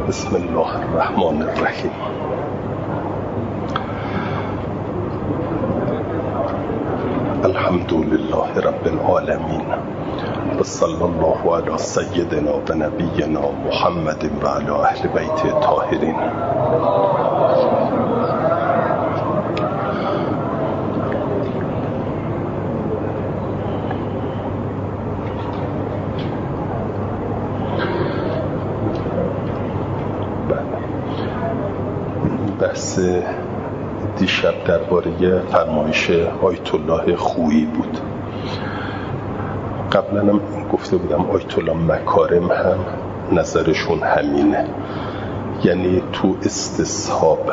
بسم الله الرحمن الرحیم. الحمد لله رب العالمین و صلی الله علی سیدنا و نبینا محمد و علی اهل بیت الطاهرین. بحث دیشب درباره فرمایش آیت الله خویی بود. قبلا هم گفته بودم آیت الله مکارم هم نظرشون همینه، یعنی تو استصحاب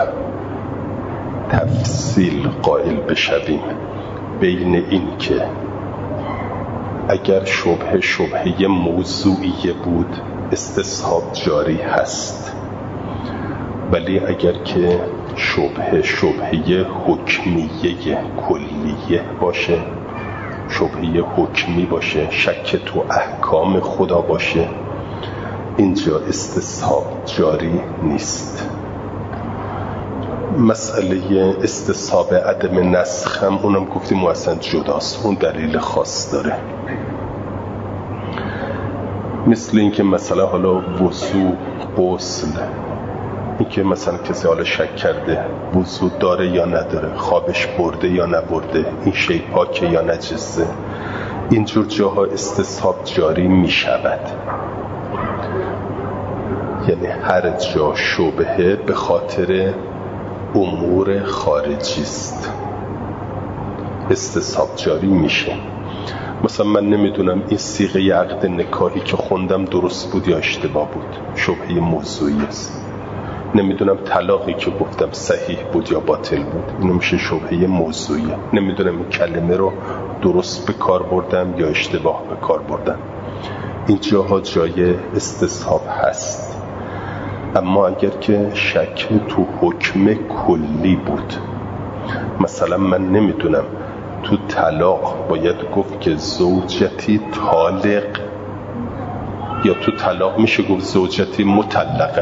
تفصیل قائل بشویم بین این که اگر شبهه موضوعیه بود استصحاب جاری هست، ولی اگر که شبهه حکمیه کلیه باشه، شبهه حکمی باشه، شک تو احکام خدا باشه، اینجا استصحاب جاری نیست. مسئله استصحاب عدم نسخ هم اونم گفتیم اصلا جداست، اون دلیل خاص داره. مثل این که مثلا حالا وضو، غسل، این که مثلا کسی حالا شک کرده وضو داره یا نداره، خوابش برده یا نبرده، این شی پاکه یا نجسه، اینجور جاها استصحاب جاری می شود. یعنی هر جا شبهه به خاطر امور خارجی است استصحاب جاری میشه. مثلا من نمیدونم این صیغه عقد نکاحی که خوندم درست بود یا اشتباه بود، شبهه موضوعی است. نمیدونم طلاقی که گفتم صحیح بود یا باطل بود، اینو میشه شبهه موضوعیه. نمیدونم این کلمه رو درست به کار بردم یا اشتباه به کار بردم. این جاها جای استصحاب هست. اما اگر که شک تو حکم کلی بود، مثلا من نمیدونم تو طلاق باید گفت که زوجتی طالق یا تو طلاق میشه گفت زوجتی مطلقه،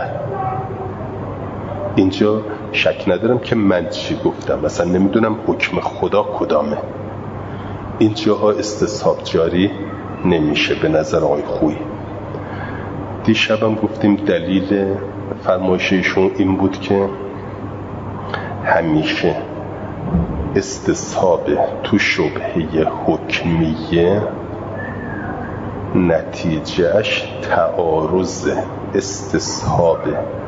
اینجا شک ندارم که من چی گفتم، مثلا نمیدونم حکم خدا کدامه، اینجاها استصحاب جاری نمیشه به نظر آقای خویی. دیشبم گفتیم دلیل فرمایششون این بود که همیشه استصحاب تو شبهه حکمیه نتیجهش تعارض استصحاب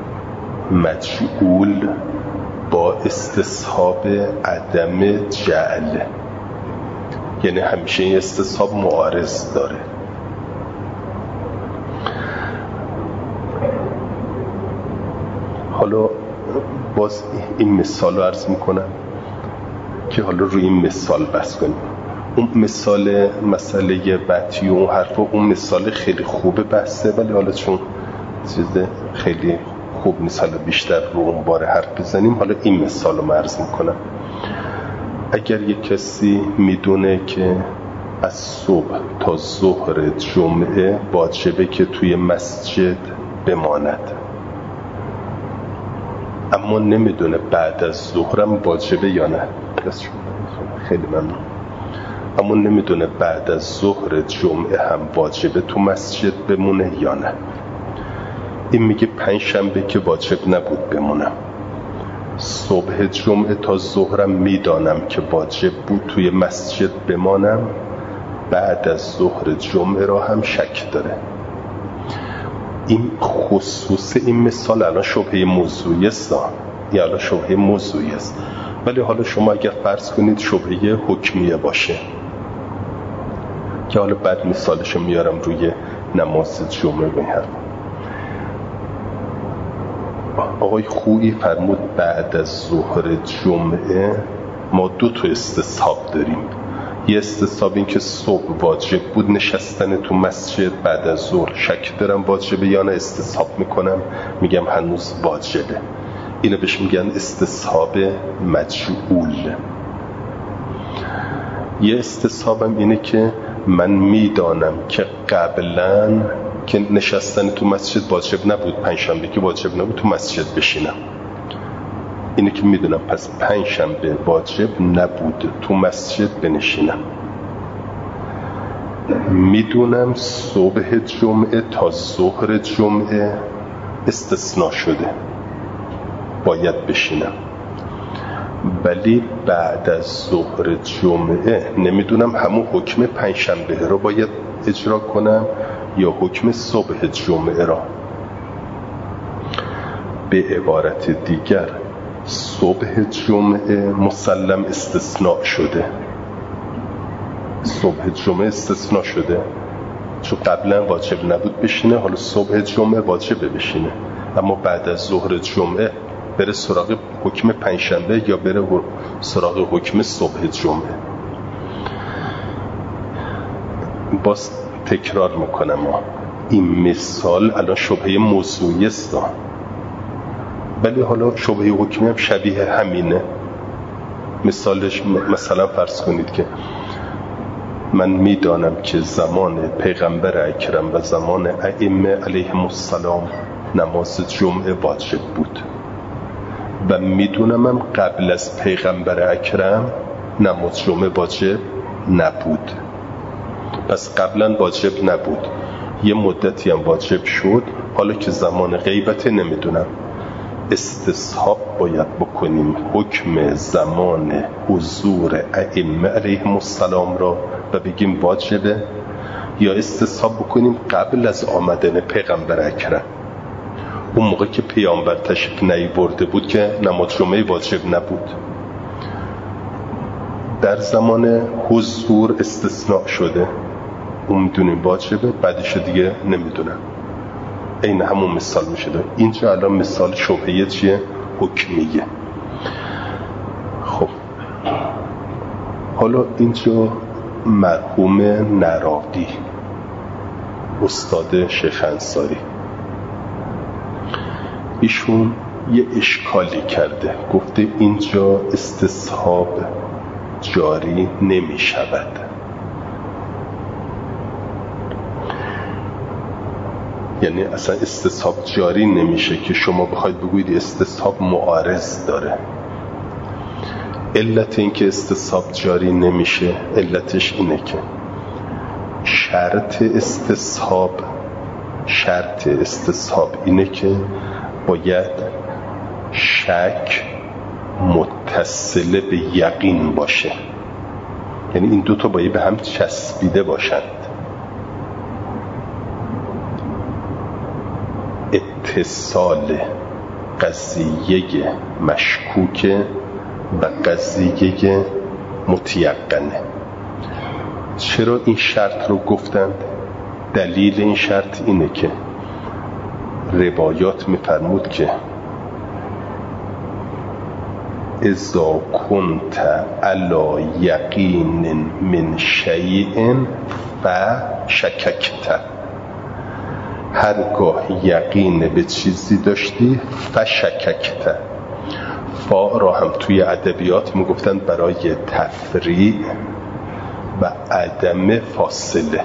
مجعول با استصحاب عدم جعل، یعنی همیشه این استصحاب معارض داره. حالا باز این مثال رو عرض میکنم که حالا روی این مثال بحث کنیم. اون مثال مسئله بطی و اون حرف، اون مثال خیلی خوبه بحثه، ولی حالا چون چیز خیلی خوب نیست حالا بیشتر رو اون باره حرف بزنیم. حالا این مثال رو عرض میکنم. اگر یک کسی میدونه که از صبح تا ظهر جمعه واجبه که توی مسجد بماند، اما نمیدونه بعد از ظهرم واجبه یا نه، خیلی ممنون، اما نمیدونه بعد از ظهر جمعه هم واجبه تو مسجد بمونه یا نه. این میگه پنجشنبه که واجب نبود بمونم، صبح جمعه تا ظهرم میدانم که واجب بود توی مسجد بمانم، بعد از ظهر جمعه را هم شک داره. این خصوص این مثال الان شبهه موضوعی است، یا الان شبهه موضوعی است، ولی حالا شما اگر فرض کنید شبهه حکمیه باشه که حالا بعد مثالشو میارم روی نماز جمعه به حرف. آقای خویی فرمود بعد از ظهر جمعه ما دو تا استصحاب داریم. یه استصحاب این که صبح واجب بود نشستن تو مسجد، بعد از ظهر شک دارم واجبه یا نه، استصحاب میکنم میگم هنوز واجبه، اینو بهش میگن استصحاب مجعول. یه استصحابم اینه که من میدانم که قبلا که نشستن تو مسجد واجب نبود، پنجشنبه که واجب نبود تو مسجد بشینم. اینه که میدونم پس پنجشنبه واجب نبود تو مسجد بنشینم. میدونم صبح جمعه تا ظهر جمعه استثناء شده، باید بشینم. ولی بعد از ظهر جمعه نمیدونم همون حکم پنجشنبه رو باید اجرا کنم یا حکم صبح جمعه را. به عبارت دیگر صبح جمعه مسلم استثناء شده، صبح جمعه استثناء شده چون قبلا واجب نبود بشینه، حالا صبح جمعه واجبه بشینه. اما بعد از ظهر جمعه بره سراغ حکم پنجشنبه یا بره سراغ حکم صبح جمعه. باز تکرار میکنم این مثال الان شبهه موضوعی است، ولی حالا شبهه حکمی هم شبیه همینه. مثالش مثلا فرض کنید که من میدانم که زمان پیغمبر اکرم و زمان ائمه علیهم السلام نماز جمعه واجب بود و میدونم قبل از پیغمبر اکرم نماز جمعه واجب نبود. پس قبلا واجب نبود، یه مدتی هم واجب شد، حالا که زمان غیبت نمیدونم. استصحاب باید بکنیم حکم زمان حضور ائمه علیهم السلام را و بگیم واجبه، یا استصحاب بکنیم قبل از آمدن پیغمبر اکرم، اون موقع که پیامبر تشریف نیاورده بود که نماز جمعه واجب نبود. در زمان حضور استثناء شده، اون میدونیم واجبه، بعدش دیگه نمیدونم. این همون مثال میشه. اینجا الان مثال شبهه چیه؟ حکمیه. خب حالا اینجا مرحوم نراقی استاد شیخ انصاری ایشون یه اشکالی کرده، گفته اینجا استصحاب جاری نمی شود. یعنی اصلا استصحاب جاری نمیشه که شما بخواید بگویید استصحاب معارض داره. علت این که استصحاب جاری نمیشه، علتش اینه که شرط استصحاب اینه که باید شک متصل به یقین باشه، یعنی این دوتا باید به هم چسبیده باشند. اتصال قضیه مشکوکه و قضیه متیقنه. چرا این شرط رو گفتند؟ دلیل این شرط اینه که روایات میفرمود که اذا کنت علی یقین من شیء فشککت، هرگاه یقین به چیزی داشتی فشککت. فا را هم توی ادبیات میگفتند برای تفریع و عدم فاصله.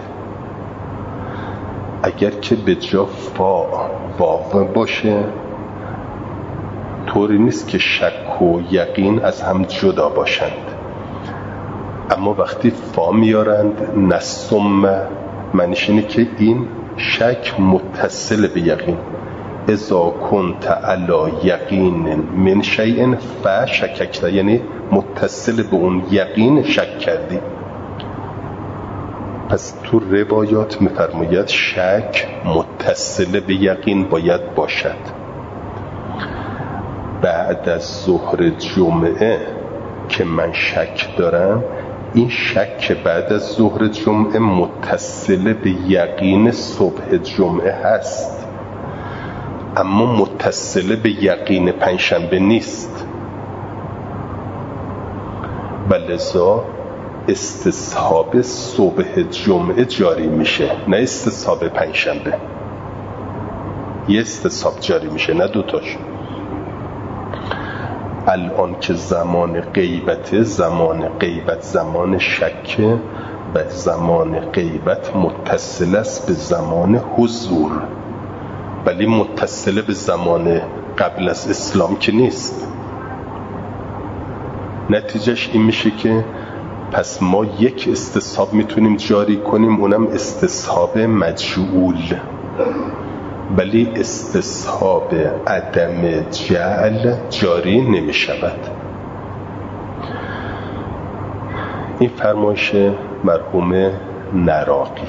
اگر که به جا فا واو باشه طوری نیست که شک و یقین از هم جدا باشند، اما وقتی فا میارند نسم، معنیش اینه که این شک متصل به یقین. اذا کنت علی یقین من شیء فشککت، یعنی متصل به اون یقین شک کردی. پس تو روایات میفرماید شک متصل به یقین باید باشد. بعد از ظهر جمعه که من شک دارم، این شک بعد از ظهر جمعه متصل به یقین صبح جمعه هست، اما متصل به یقین پنجشنبه نیست. و لذا استصحاب صبح جمعه جاری میشه، نه استصحاب پنجشنبه. یه استصحاب جاری میشه، نه دوتاش. الان که زمان غیبت زمان شکه به زمان غیبت متصل است به زمان حضور، ولی متصل به زمان قبل از اسلام که نیست. نتیجهش این میشه که پس ما یک استصحاب میتونیم جاری کنیم، اونم استصحاب مجعول، ولی استصحاب عدم جعل جاری نمیشود. این فرمایش مرحوم نراقی.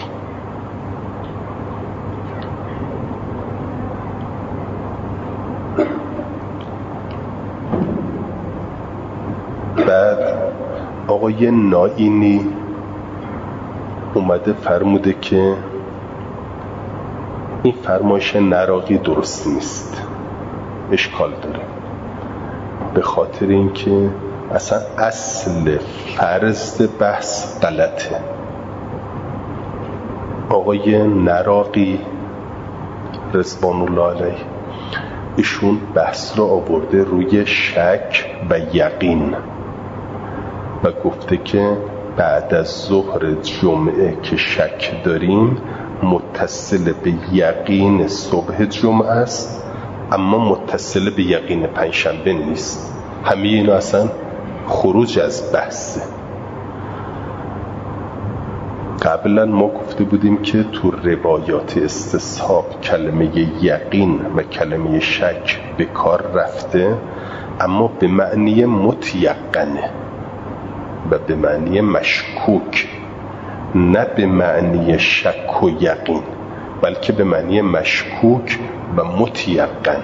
بعد آقای نائینی اومده فرموده که این فرمایش نراقی درست نیست، اشکال داره، به خاطر اینکه اصلا اصل فرض بحث غلطه. آقای نراقی رضوان الله علیه ایشون بحث رو آورده روی شک و یقین و گفته که بعد از ظهر جمعه که شک داریم متصل به یقین صبح جمعه است، اما متصل به یقین پنجشنبه نیست. همه اینا اصلا خروج از بحثه. قبلا ما گفته بودیم که تو روایات استصحاب کلمه یقین و کلمه شک به کار رفته، اما به معنی متیقنه و به معنی مشکوک، نه به معنی شک و یقین، بلکه به معنی مشکوک و متیقن.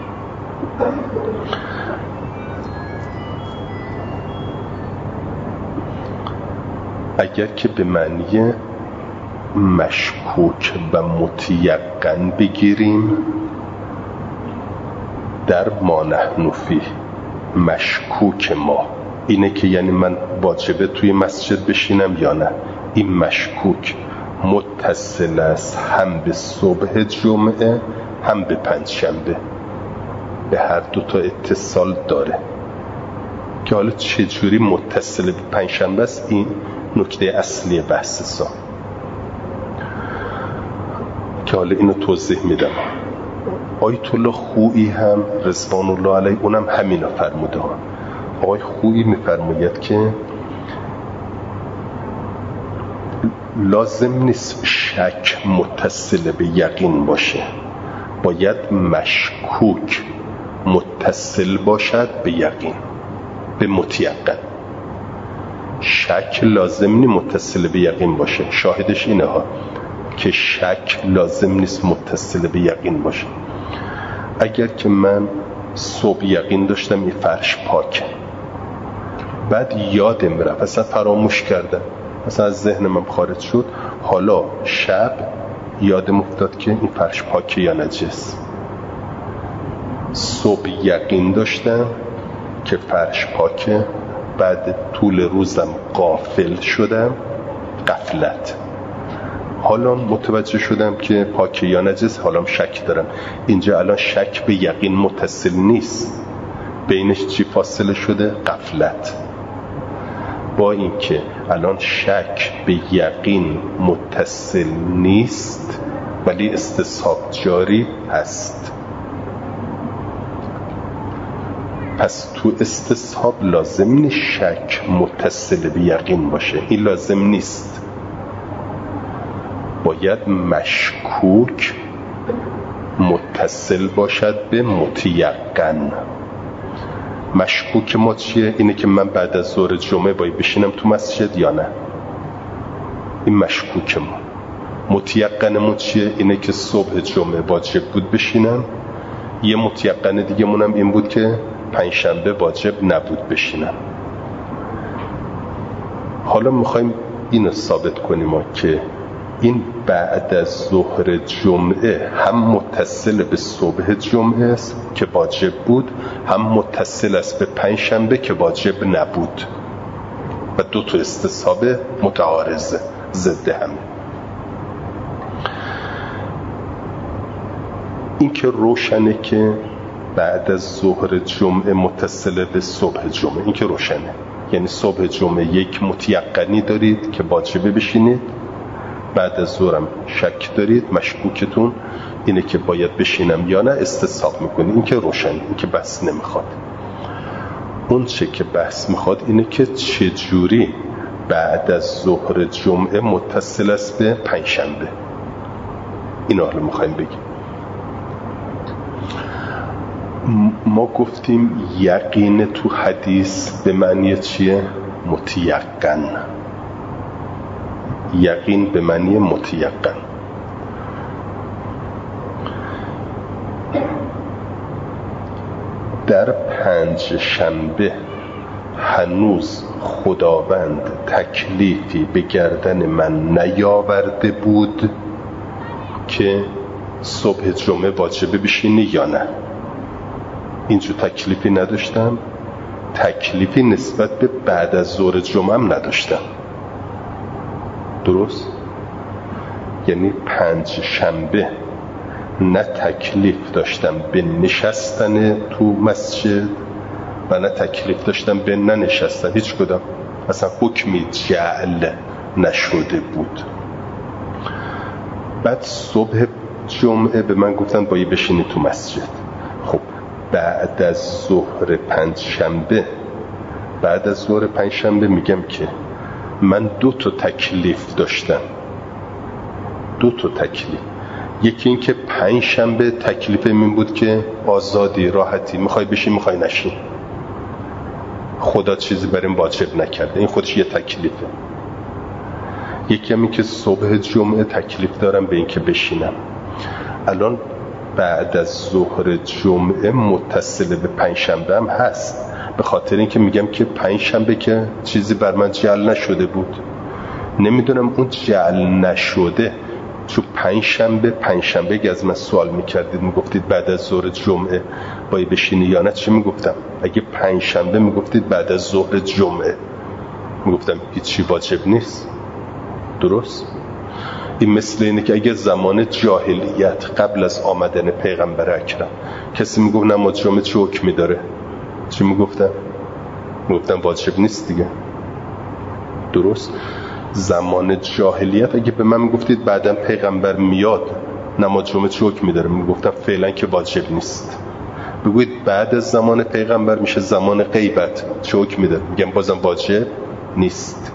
اگر که به معنی مشکوک و متیقن بگیریم، در ما نحن فیه مشکوک ما اینه که یعنی من واجبه توی مسجد بشینم یا نه، این مشکوک متصل است هم به صبح جمعه هم به پنجشنبه، به هر دوتا اتصال داره. که حالا چجوری متصل به پنجشنبه است، این نکته اصلی بحث که حالا اینو توضیح میدم. آیت الله خویی هم رضوان الله علیه اونم همینو فرموده. آقای خویی میفرماید که لازم نیست شک متصل به یقین باشه، باید مشکوک متصل باشد به یقین، به متیقن. شک لازم نیست متصل به یقین باشه. شاهدش اینه ها که شک لازم نیست متصل به یقین باشه. اگر که من صبح یقین داشتم این فرش پاکه، بعد یادم رفت، اصلا فراموش کردم، اصلا از ذهن من خارج شد، حالا شب یادم افتاد که این فرش پاکه یا نجس. صبح یقین داشتم که فرش پاکه، بعد طول روزم غافل شدم، غفلت، حالا متوجه شدم که پاکه یا نجس، حالا شک دارم. اینجا الان شک به یقین متصل نیست، بینش چی فاصله شده؟ غفلت. با اینکه الان شک به یقین متصل نیست ولی استصحاب جاری هست. پس تو استصحاب لازم نیست شک متصل به یقین باشه، این لازم نیست. باید مشکوک متصل باشد به متیقن. مشکوک ما چیه؟ اینه که من بعد از ظهر جمعه باید بشینم تو مسجد یا نه، این مشکوک ما. متیقن ما چیه؟ اینه که صبح جمعه واجب بود بشینم. یه متیقن دیگه مونم این بود که پنجشنبه واجب نبود بشینم. حالا میخوایم اینو ثابت کنیم که این بعد از ظهر جمعه هم متصل به صبح جمعه است که واجب بود، هم متصل است به پنجشنبه که واجب نبود و دو تا استصحاب متعارضه، ضد هم. این که روشنه که بعد از ظهر جمعه متصل به صبح جمعه، این که روشنه. یعنی صبح جمعه یک متیقنی دارید که واجبه بشینید، بعد از ظهرم شک دارید، مشکوکتون اینه که باید بشینم یا نه، استصحاب میکنید. این که روشن، این که بحث نمیخواد. اون چه که بحث میخواد اینه که چجوری بعد از ظهر جمعه متصل است به پنجشنبه. این حالا میخوایم بگیم. ما گفتیم یقین تو حدیث به معنی چیه؟ متیقن. یقین به معنی متیقن. در پنجشنبه هنوز خداوند تکلیفی به گردن من نیاورده بود که صبح جمعه واجبه بشینی یا نه. اینجور تکلیفی نداشتم، تکلیفی نسبت به بعد از ظهر جمعه هم نداشتم. درست؟ یعنی پنجشنبه نه تکلیف داشتم به نشستن تو مسجد و نه تکلیف داشتم به ننشستن، هیچ کدام. اصلا حکمی جعل نشده بود. بعد صبح جمعه به من گفتن باید بشینی تو مسجد. خب بعد از ظهر پنجشنبه، بعد از ظهر پنجشنبه میگم که من 2 تا تکلیف داشتم. 2 تا تکلیف. یکی این که پنجشنبه تکلیف من بود که آزادی، راحتی، میخوای بشین میخوای نشین، خدا چیزی بریم واجب نکرده، این خودش یه تکلیفه. یکی هم این که صبح جمعه تکلیف دارم به این که بشینم. الان بعد از ظهر جمعه متصل به پنجشنبه هم هست، به خاطر این که میگم که پنجشنبه که چیزی بر من جعل نشده بود. نمیدونم اون جعل نشده، چون پنجشنبه که از من سوال میکردید میگفتید بعد از ظهر جمعه باید بشینی یا نه، چی میگفتم؟ اگه پنجشنبه میگفتید بعد از ظهر جمعه، میگفتم هیچی واجب نیست. درست؟ این مثل اینه که اگه زمان جاهلیت قبل از آمدن پیغمبر اکرم کسی میگفت نماز جمعه چه حکمی داره، چی میگفتم؟ میگفتم واجب نیست دیگه. درست؟ زمان جاهلیت اگه به من میگفتید بعدم پیغمبر میاد نماز جمعه چه حکمی داره، میگفتم فعلا که واجب نیست. بگوید بعد از زمان پیغمبر میشه زمان غیبت، چه حکمی داره، میگم بازم واجب نیست.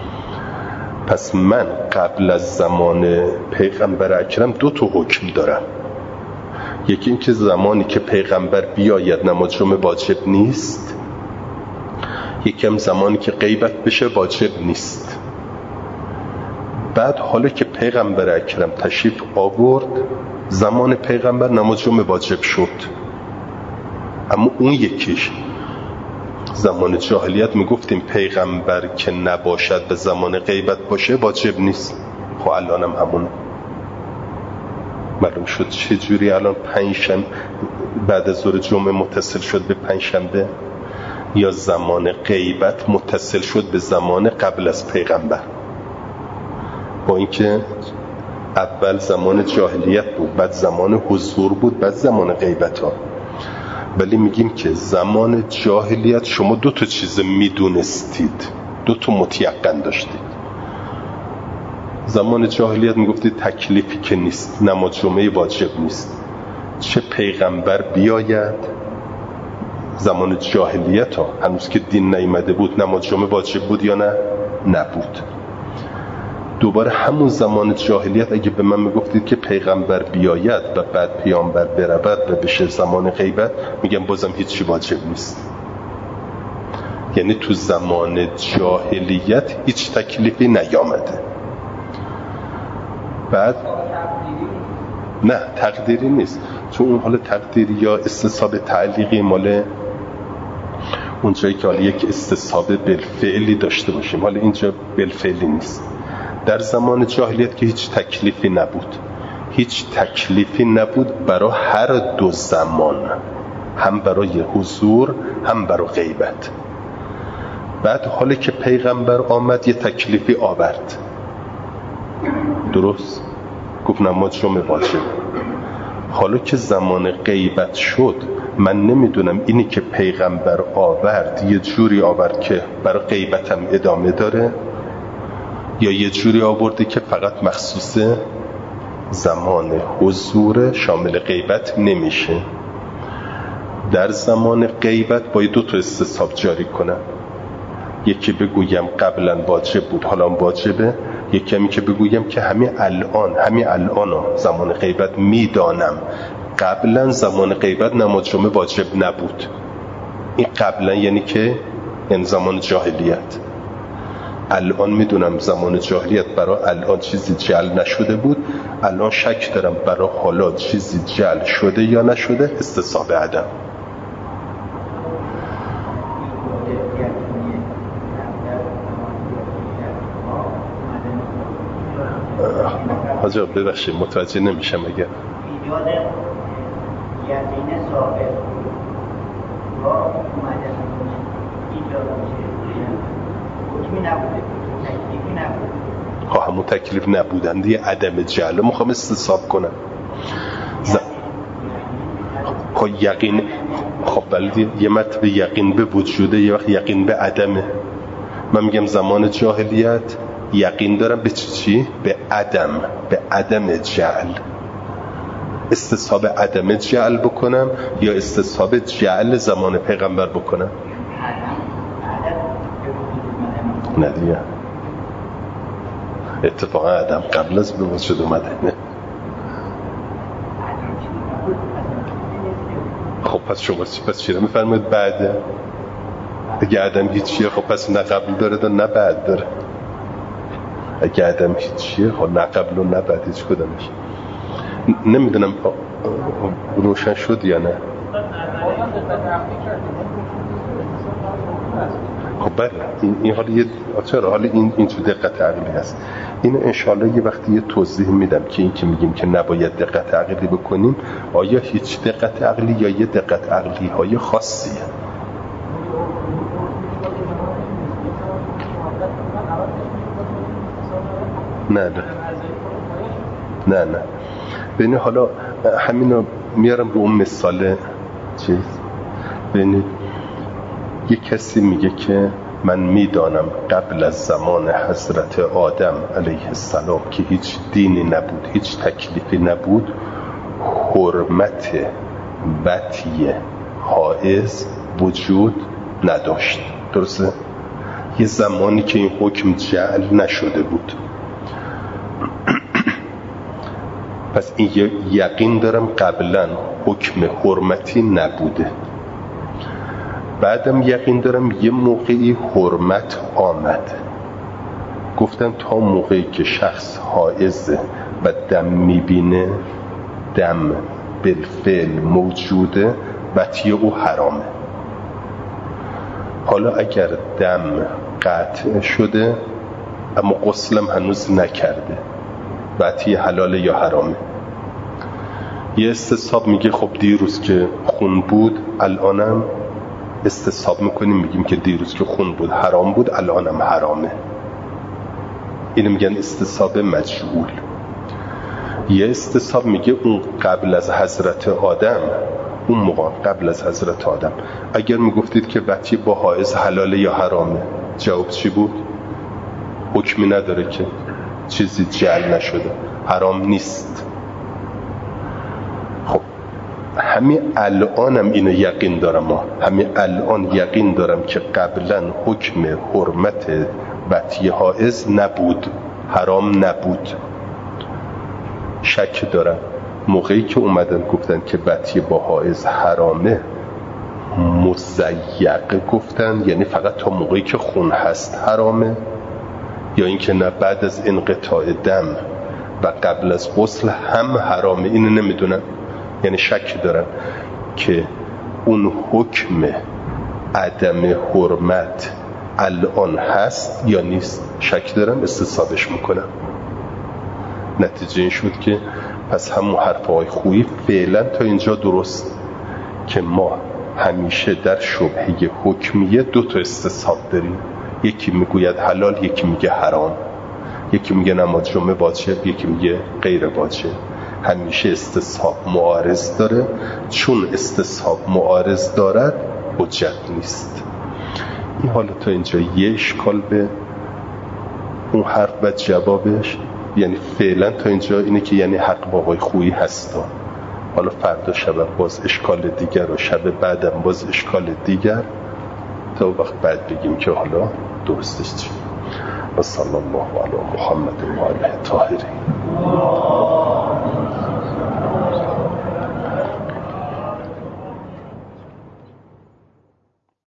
پس من قبل از زمان پیغمبر اکرم 2 تا حکم دارم. یکی این که زمانی که پیغمبر بیاید نماز جمعه واجب نیست، یکی هم زمانی که غیبت بشه واجب نیست. بعد حالا که پیغمبر اکرم تشریف آورد، زمان پیغمبر نماز جمعه واجب شد. اما اون یکیش زمان جاهلیت میگفتیم پیغمبر که نباشد به زمان غیبت باشه واجب نیست. خب الان هم همونه. معلوم شد چه جوری الان پنجشنبه بعد از ظهر جمعه متصل شد به پنجشنبه، یا زمان غیبت متصل شد به زمان قبل از پیغمبر. با اینکه اول زمان جاهلیت بود، بعد زمان حضور بود، بعد زمان غیبت ها. ولی میگیم که زمان جاهلیت شما 2 تا چیز میدونستید، 2 تا متیقن داشتید. زمان جاهلیت میگفتید تکلیفی که نیست، نماز جمعه واجب نیست، چه پیغمبر بیاید. زمان جاهلیت ها هنوز که دین نیامده بود نماز جمعه واجب بود یا نه؟ نبود. دوباره همون زمان جاهلیت اگه به من میگفتید که پیغمبر بیاید و بعد پیامبر برود و بشه زمان غیبت، میگم بازم هیچی واجب نیست. یعنی تو زمان جاهلیت هیچ تکلیفی نیامده. بعد نه تقدیری نیست، چون اون حال تقدیری یا استصحاب تعلیقی مال اونجایی که حالا یک استصحاب بالفعلی داشته باشیم، حالا اینجا بالفعلی نیست. در زمان جاهلیت که هیچ تکلیفی نبود، هیچ تکلیفی نبود برای هر 2 زمان، هم برای حضور هم برای غیبت. بعد حالا که پیغمبر آمد یه تکلیفی آورد. درست؟ گفت نماز جمعه واجب. حالا که زمان غیبت شد من نمیدونم اینی که پیغمبر آورد یه جوری آورد که برای غیبتم ادامه داره یا یه جوری آورده که فقط مخصوص زمان حضور شامل غیبت نمیشه. در زمان غیبت باید 2 تا استصحاب جاری کنم. یکی بگویم قبلا واجب بود حالا واجبه، یکی همی که بگویم که همین الان زمان غیبت میدانم قبلا زمان غیبت نماز جمعه واجب نبود. این قبلا یعنی زمان جاهلیت. الان میدونم زمان جاهلیت برای الان چیزی جعل نشده بود، الان شک دارم برای حالا چیزی جعل شده یا نشده. استصحاب عدم. حاجی ببخشید متوجه نمیشم. اگر ایجاد یقین ثابت با اومدن ایجاد میشه حکمی نبوده، تکلیفی نبوده. همون تکلیف نبودن دیگه عدم جعل میخوام استصحاب کنم. یقین خب ولی یه مطلب یقین به وجوده، یه وقت یقین به عدمه. من میگم زمان جاهلیت یقین دارم به چی؟ به عدم جعل. استصحاب عدم جعل بکنم یا استصحاب جعل زمان پیغمبر بکنم؟ نه دیگه اتفاقا عدم قبل از به وجود اومده. خب پس شما چی رو میفرمایید؟ بعده. اگه عدم هیچیه خب پس نه قبل داره نه بعد داره. اگه عدم هیچیه خب نه قبل و نه بعد هیچ کدامش. نمیدونم روشن شد یا نه. خب بله این حالا چرا حالا این تو دقت عقلی هست. اینو انشالله یه وقتی یه توضیح میدم که این که میگیم که نباید دقت عقلی بکنیم آیا هیچ دقت عقلی یا یه دقت عقلی های خاصیه. نه ببینید حالا همینو میارم رو اون مثال چیز. ببینید یه کسی میگه که من میدانم قبل از زمان حضرت آدم علیه السلام که هیچ دینی نبود، هیچ تکلیفی نبود، حرمت بطی حائض وجود نداشت. درسته؟ یه زمانی که این حکم جعل نشده بود. پس این یقین دارم قبلا حکم حرمتی نبوده، بعدم یقین دارم یه موقعی حرمت آمد. گفتم تا موقعی که شخص حائضه و دم میبینه، دم بالفعل موجوده، بطی او حرامه. حالا اگر دم قطع شده اما غسلم هنوز نکرده، بطی حلاله یا حرامه؟ یه استصحاب میگه خب دیروز که خون بود الانم استصحاب میکنیم میگیم که دیروز که خون بود حرام بود الانم حرامه. اینو میگن استصحاب مجهول. یه استصحاب میگه اون قبل از حضرت آدم، اون موقع قبل از حضرت آدم اگر میگفتید که بطی با حائض حلاله یا حرامه، جواب چی بود؟ حکمی نداره که چیزی جعل نشده، حرام نیست. خب همین الانم اینو یقین دارم، همین الان یقین دارم که قبلا حکم حرمت بطی حائض نبود، حرام نبود. شک دارم موقعی که اومدن گفتن که بطی با حائض حرامه، مزیق گفتن یعنی فقط تا موقعی که خون هست حرامه، یا اینکه نه بعد از انقطاع دم و قبل از غسل هم حرامه؟ اینو نمیدونم. یعنی شک دارن که اون حکم عدم حرمت الان هست یا نیست. شک دارم، استصحابش میکنم. نتیجه این شد که پس همون حرفهای خویی فعلا تا اینجا درست که ما همیشه در شبهه حکمیه 2 تا استصحاب داریم. یکی میگوید حلال، یکی میگه حرام، یکی میگه نماز جمعه واجب، یکی میگه غیر واجب. همیشه استصحاب معارض داره، چون استصحاب معارض دارد حجت نیست. این حالا تا اینجا یه اشکال به اون حرف و جوابش، یعنی فعلا تا اینجا اینه که یعنی حق با آقای خویی هستا. حالا فردا شب باز اشکال دیگر و شب بعدم باز اشکال دیگر، تا وقت بعد بگیم که حالا درستش چیه. و صلی الله علی محمد و آله الطاهرین.